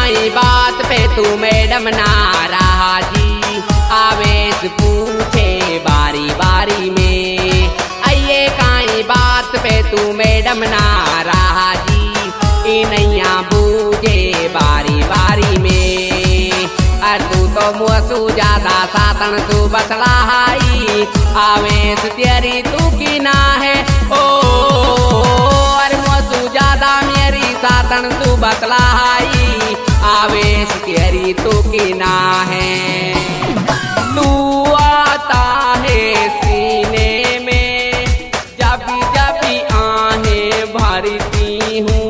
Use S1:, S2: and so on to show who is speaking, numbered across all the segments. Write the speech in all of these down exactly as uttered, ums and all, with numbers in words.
S1: काई बात पे तू मैडम नाराजी, आवेश पूछे बारी बारी में। आइए काई बात पे तू मैडम नाराजी, नैया बूझे बारी बारी में। अर तू तो मुँसू ज्यादा सातन तू बतलाई, आवेश तेरी तू की ना है ओ। अर मुँसू ज्यादा मेरी सातन तू बतलाई, आवेश तेरी तू की ना है। तू आता है सीने में जब जब आहें भरती हूँ,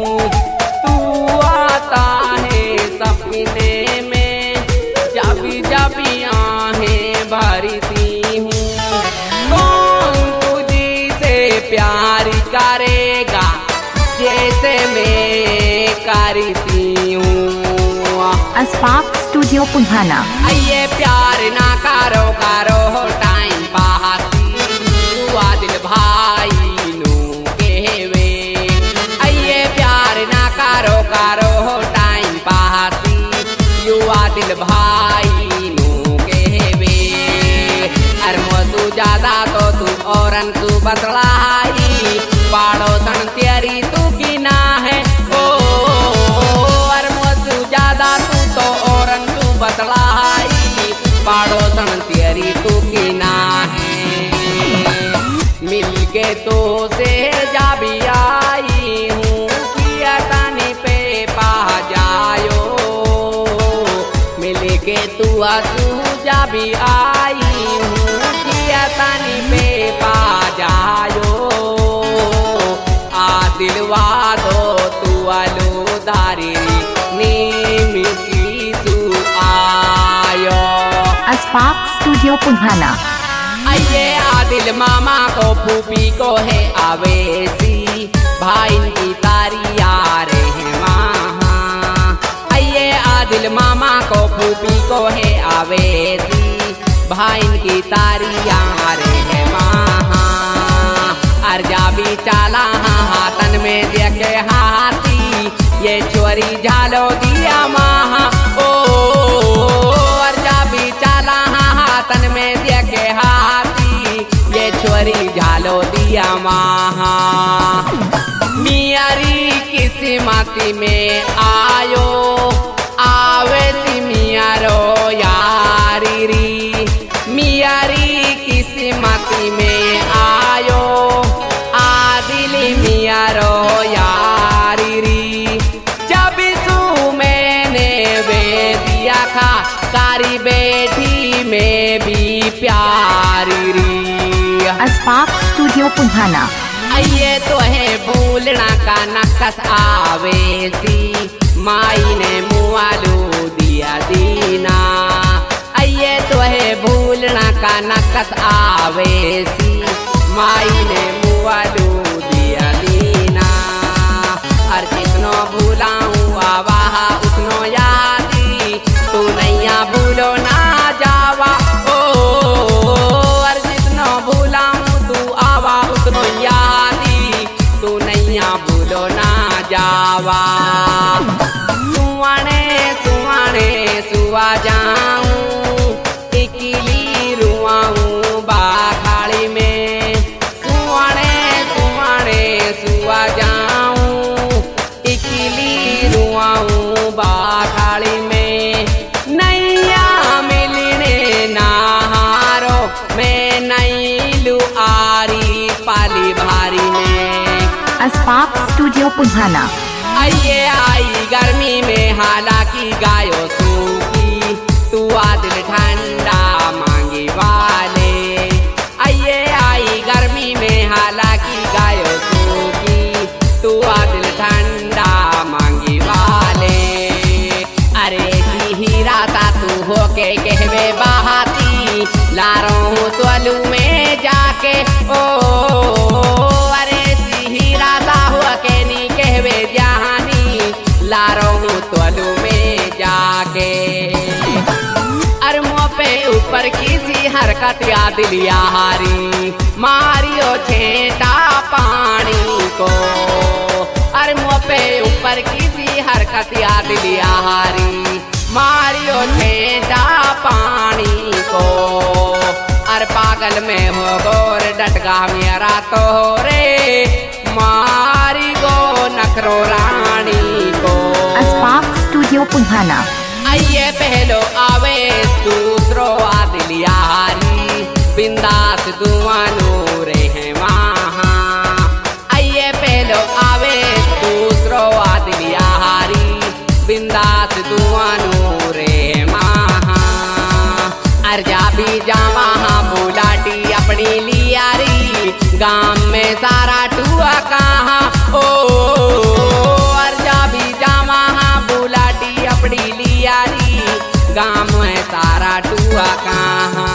S1: सपने में जब जब आहें भरती हूँ। कौन तुझी से प्यार करेगा जैसे मैं करती हूँ।
S2: अस्पाक स्टूडियो पुन्हाना।
S1: आइए प्यार ना करो करो टाइम पासी, हुआ दिल भाई नू कहवे। आइए प्यार ना करो करो युवा दिल भाई नू कहवे। अर मोतू ज्यादा तो तू औरन तू बतलाई, पाड़ोसन तेरी तू की ना है ओ। अर मोतू ज्यादा तू तो औरन तू बतलाई, पाड़ोसन तेरी तू की ना है। मिलके तो से जा भी आई हूँ, किया तानी पे पा जायो। के तू आसू जा भी आई हूँ, किया तानी पे पा जायो। आ दिलवा दो तू आलू दारी नीम की तू आयो।
S2: अस्पाक स्टूडियो पुन्हाना।
S1: आइए आदिल मामा को फूफी को है आवेशी, भाई की तारी यार है महा। आइए आदिल मामा को फूफी को है आवेशी, भाई की तारी यार है महा। अर्जा भी चाला हाथन में देखे हाथी, ये चोरी झालो दिया महा ओ। अर्जा भी चाला हाथन में देखे हाथी, ये चोरी झालो दिया महा। मियारी किस्मत में आयो, आवेशी मियारो यारी री। मियारी किस्मत में आयो, आदिल मियारो यारी री। जब सू मैंने वे दिया था, कारी बेटी में भी प्यारी री।
S2: अस्पाक स्टूडियो पुन्हाना।
S1: आइए तो है भूलना का नकस आवेशी, माई ने मुआलू दिया दीना। आइए तो है भूलना का नकस आवेशी, माई ने मुआलू दिया दीना। हर जितनो भूलाऊँ आवाह उतनो यादी, तू नैया भूलो ना जावा ओ। हर जितनो भूलाऊँ तू आवा उतनो यादी, तू नैया भूलो ना जावा। सुवाने सुवाने सुवा जाऊं, टिकली रुआऊं बाखाड़ी में। सुवाने सुवाने सुवा जाऊं, टिकली रुआऊं बाखाड़ी में। नैया मिलने नहारो मैं नैलू आरी पाली भारी में।
S2: अस्पाक स्टूडियो पुन्हाना।
S1: आइए आई गर्मी में हालांकि गायो सूखी, तू आदिल ठंडा मांगे वाले। आइए आई गर्मी में हालांकि गायो सूखी, तू आदिल ठंडा मांगे वाले। अरे हीरा ता तू होके कहवे बहाती, लारो तोलू में जाके ओ। अरे हीरा ता होके नी कहवे जहानी, लारो तोलू में जाके। अरमों पे ऊपर किसी हरकत याद लिया हारी, मारियो छेटा पानी को। अरे मुँह पे ऊपर की सी हरकत याद लिया हारी मारियो ठेटा पानी को। अरे पागल में हो गोर डटका मेरा तो रे मारी गो नखरो रानी को।
S2: अस्पाक स्टूडियो पुन्हाना।
S1: आइए पहलो आवे दूसरो आदिल यारी बिंदास दुआनो रे है वहाँ। आइए पहलो आवे दूसरो आदिल यारी बिंदास दुआनो रे वहाँ। अर्जा भी जा वहाँ बुलाटी अपनी लियारी गाँव में सारा टुआ कहाँ ओ। अर्जा भी जा वहाँ बुलाटी अपनी लियारी गाँव में सारा टुआ कहाँ।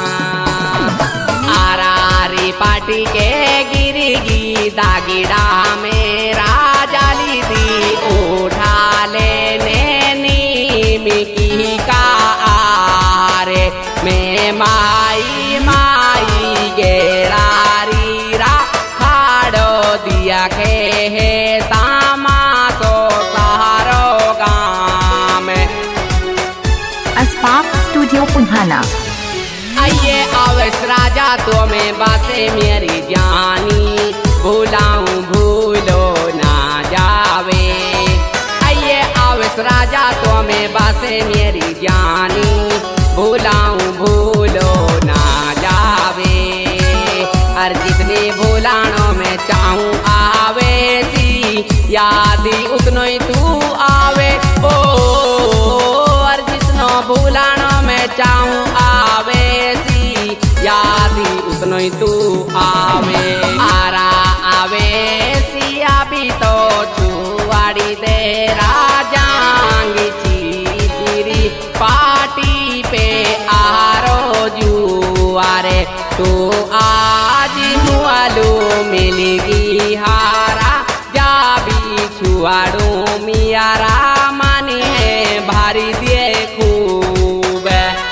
S1: आरारी पार्टी के गिरगी दागिड़ा में राजाली दी उठा लेने नीम की का आरे में माई माई गेरारी रा खाड़ो दिया के है तामासो सहारो गाँव में।
S2: अस्पाक स्टूडियो पुन्हाना।
S1: आइए आवस राजा तो में बातें मेरी जानी भूलाऊं भूलो ना जावे। आइए आवस राजा तो में बातें मेरी जानी भूलाऊं भूलो ना जावे। हर जितने भूलानों में चाहूं आवे सी यादी उतनो ही तू आवे ओ। हर जितनो भूलानों में चाहूं आवे सी यादी उतनो ही तू आवे। आरा आवे सी अभी तो छुआड़ी दे राजांगी चीरी पार्टी पे आरो जुआरे तू आज नुआलू मिलेगी हारा जा भी छुआड़ू मियारा मानी है भारी दिए खूब।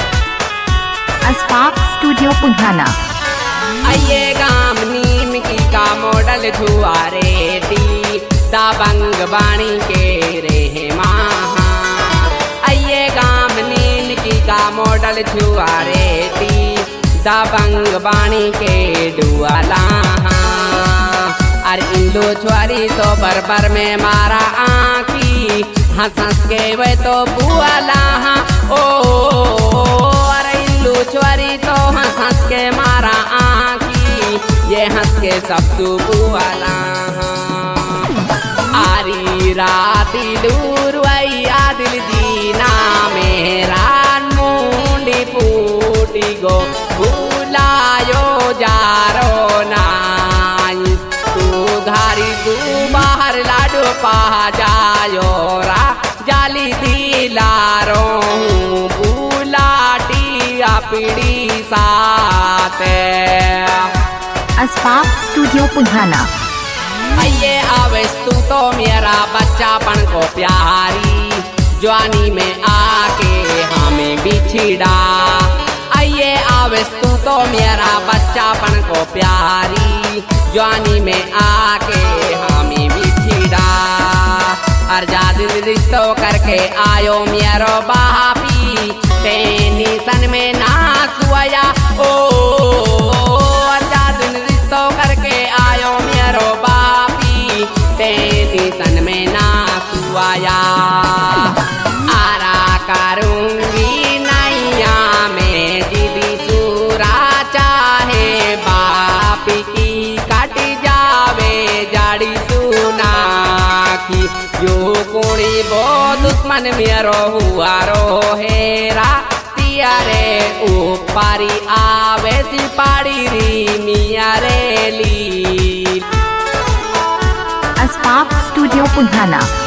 S2: अस्पाक स्टूडियो पुन्हाना।
S1: आइए गाम नीम की का मॉडल छुआरे दी दाबंग बाणी के रे महा। आइए गाम नीम की का मॉडल छुआरे दी दाबंग बाणी के डुआला। अरे इंदो छुआरी तो बरबर में मारा आँखी हंस हंस के वे तो बुआला ओ। अरे इंदो छुआरी तो हंस हंस के मारा आँखी ये हंस के सब तू बुआला। आरी राती दूर वही आदिल दीना मेरा मुंडी फूटी गो भूलायो जारो नाई तू घारी तू बाहर लाडो पा जायो रा जाली दिलारो भूलाटी अपनी साथ।
S2: अस्पाक स्टूडियो पुन्हाना।
S1: आइए आवेस तू तो मेरा बच्चापन को प्यारी जवानी में आके हमें बिछड़ा। आइए आवेस तू तो मेरा बच्चापन को प्यारी जवानी में आके हमें बिछड़ा। अर्जाद रिश्तो करके आयो मेरो बापी तेनी सन में ना सुया ओ। अर्जाद रिश्तो करके आयो मेरो बापी तेनी सन में ना सुया। आरा करूंगी नैया में दीदी सूरा चाहे बापी की कट जावे जाड़ी सुना की जो कोड़ी बो दुश्मन मेरो हुआ रो हेरा तियारे ऊपरी आवे सिपाड़ी री मिया रे ली।
S2: अस्पाक स्टूडियो पुन्हाना।